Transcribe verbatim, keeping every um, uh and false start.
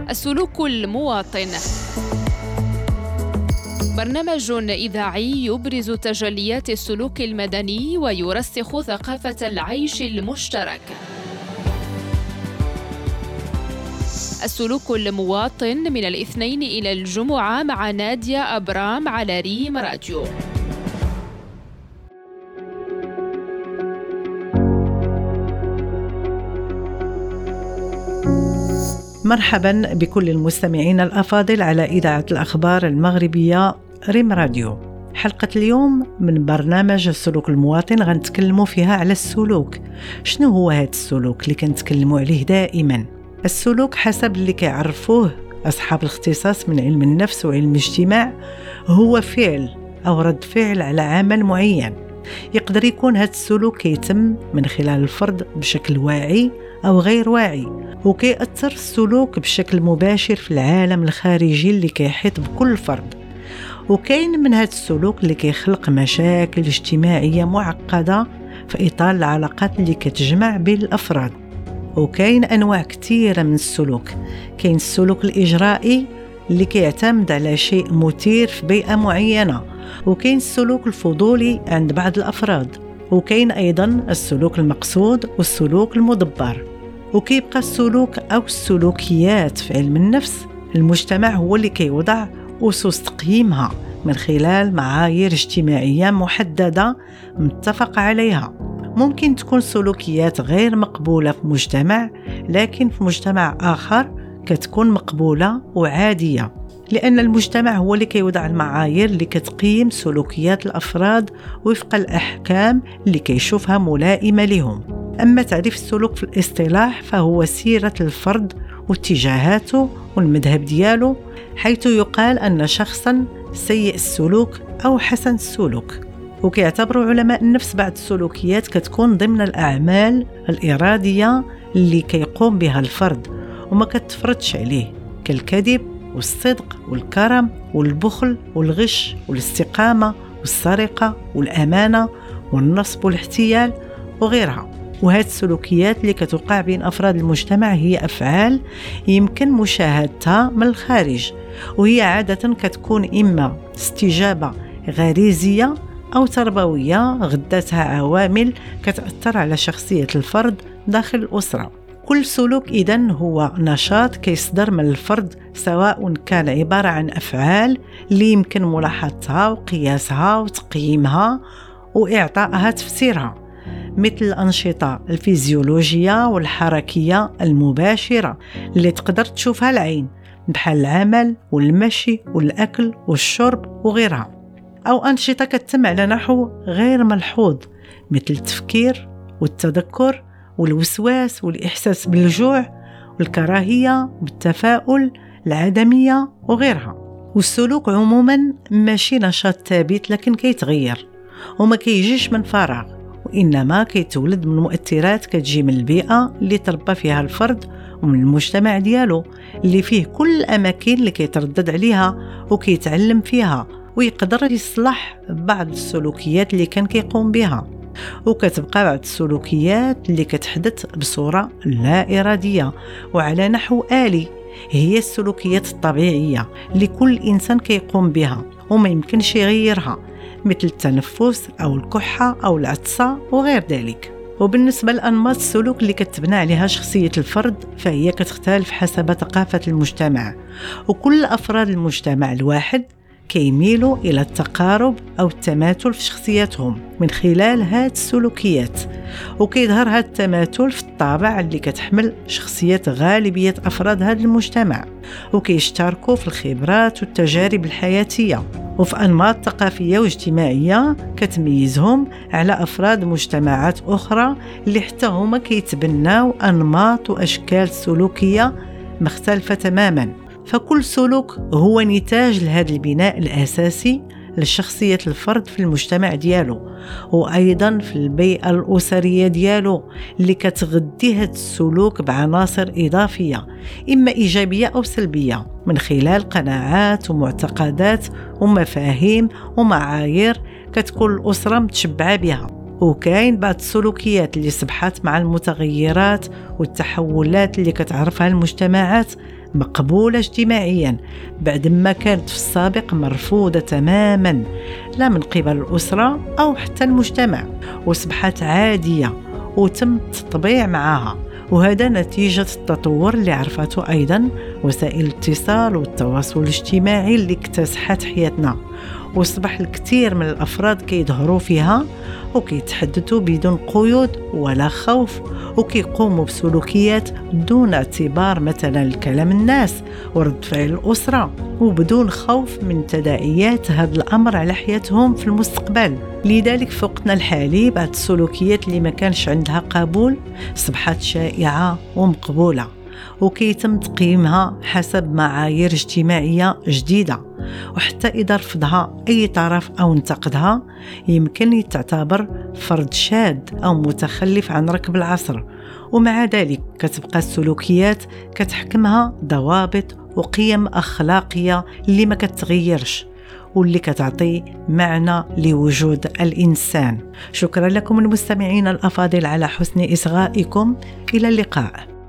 السلوك المواطن، برنامج إذاعي يبرز تجليات السلوك المدني ويرسخ ثقافة العيش المشترك. السلوك المواطن من الاثنين إلى الجمعة مع نادية أبرام على ريم راديو. مرحبا بكل المستمعين الأفاضل على إذاعة الأخبار المغربية ريم راديو. حلقة اليوم من برنامج السلوك المواطن غنتكلموا فيها على السلوك. شنو هو هذا السلوك اللي كنتكلموا عليه دائما؟ السلوك حسب اللي كيعرفوه أصحاب الاختصاص من علم النفس وعلم الاجتماع هو فعل أو رد فعل على عمل معين. يقدر يكون هذا السلوك كيتم من خلال الفرد بشكل واعي أو غير واعي، وكيأثر السلوك بشكل مباشر في العالم الخارجي اللي كيحيط بكل فرد. وكاين من هذا السلوك اللي كيخلق مشاكل اجتماعية معقدة في إطار العلاقات اللي كتجمع بين الأفراد. وكاين أنواع كثيرة من السلوك. كاين السلوك الإجرائي اللي كيعتمد على شيء مثير في بيئة معينة، وكاين السلوك الفضولي عند بعض الأفراد، وكاين أيضا السلوك المقصود والسلوك المدبر. وكيبقى السلوك أو السلوكيات في علم النفس، المجتمع هو اللي كيوضع أسس تقييمها من خلال معايير اجتماعية محددة متفق عليها. ممكن تكون سلوكيات غير مقبولة في مجتمع، لكن في مجتمع آخر كتكون مقبولة وعادية، لأن المجتمع هو اللي كيوضع المعايير اللي كتقيم سلوكيات الأفراد وفق الأحكام اللي كيشوفها ملائمة لهم. أما تعريف السلوك في الاصطلاح فهو سيرة الفرد واتجاهاته والمذهب دياله، حيث يقال أن شخصاً سيء السلوك أو حسن السلوك. وكيعتبروا علماء النفس بعض السلوكيات كتكون ضمن الأعمال الإرادية اللي كيقوم بها الفرد وما كتفرضش عليه، كالكذب والصدق والكرم والبخل والغش والاستقامة والسرقة والأمانة والنصب والاحتيال وغيرها. وهذه السلوكيات اللي كتوقع بين أفراد المجتمع هي أفعال يمكن مشاهدتها من الخارج، وهي عادة كتكون إما استجابة غريزية أو تربوية غدتها عوامل كتأثر على شخصية الفرد داخل الأسرة. كل سلوك إذن هو نشاط كيصدر من الفرد، سواء كان عبارة عن أفعال اللي يمكن ملاحظتها وقياسها وتقييمها وإعطائها تفسيرها، مثل الأنشطة الفيزيولوجية والحركية المباشرة اللي تقدر تشوفها العين، بحال العمل والمشي والأكل والشرب وغيرها، أو أنشطة كتتم على نحو غير ملحوظ مثل التفكير والتذكر والوسواس والإحساس بالجوع والكراهية والتفاؤل العدمية وغيرها. والسلوك عموما ماشي نشاط ثابت، لكن كيتغير وما كيجيش من فراغ، وإنما كيتولد من مؤثرات كتجي من البيئة اللي تربى فيها الفرد ومن المجتمع ديالو اللي فيه كل الأماكن اللي كيتردد عليها وكيتعلم فيها، ويقدر يصلح بعض السلوكيات اللي كان كيقوم بها. وكتبقى بعض السلوكيات اللي كتحدث بصورة لا إرادية وعلى نحو آلي، هي السلوكيات الطبيعية اللي كل إنسان كيقوم بها وما يمكنش يغيرها، مثل التنفس أو الكحة أو العطسة وغير ذلك. وبالنسبة لأنماط السلوك اللي كتبنى عليها شخصية الفرد فهي كتختلف حسب ثقافة المجتمع، وكل أفراد المجتمع الواحد كيميلوا إلى التقارب أو التماثل في شخصياتهم من خلال هذه السلوكيات. وكيظهر هذا التماثل في الطابع اللي كتحمل شخصيات غالبية أفراد هذا المجتمع، وكيشتركوا في الخبرات والتجارب الحياتية وفي أنماط ثقافية واجتماعية كتميزهم على أفراد مجتمعات أخرى اللي حتى هما كيتبناو أنماط وأشكال سلوكية مختلفة تماماً. فكل سلوك هو نتاج لهذا البناء الأساسي لشخصية الفرد في المجتمع ديالو، وأيضا في البيئة الأسرية ديالو اللي كتغذي هذا السلوك بعناصر إضافية إما إيجابية أو سلبية من خلال قناعات ومعتقدات ومفاهيم ومعايير كتكون الأسرة متشبعة بها. وكاين بعض السلوكيات اللي صبحت مع المتغيرات والتحولات اللي كتعرفها المجتمعات مقبولة اجتماعيا بعد ما كانت في السابق مرفوضة تماما، لا من قبل الأسرة أو حتى المجتمع، وأصبحت عادية وتم التطبيع معها. وهذا نتيجة التطور اللي عرفته أيضا وسائل الاتصال والتواصل الاجتماعي اللي اكتسحت حياتنا، وأصبح الكثير من الأفراد كيظهروا فيها وكيتحدثوا بدون قيود ولا خوف، وكيقوموا بسلوكيات دون اعتبار مثلا الكلام الناس ورد فعل الأسرة، وبدون خوف من تداعيات هذا الأمر على حياتهم في المستقبل. لذلك في وقتنا الحالي بعض السلوكيات اللي ما كانش عندها قبول أصبحت شائعة ومقبولة، وكيتم تقييمها حسب معايير اجتماعية جديدة، وحتى إذا رفضها أي طرف أو انتقدها يمكن تعتبر فرد شاذ أو متخلف عن ركب العصر. ومع ذلك كتبقى السلوكيات كتحكمها ضوابط وقيم أخلاقية اللي ما كتغيرش واللي كتعطي معنى لوجود الإنسان. شكرا لكم المستمعين الأفاضل على حسن إصغائكم. إلى اللقاء.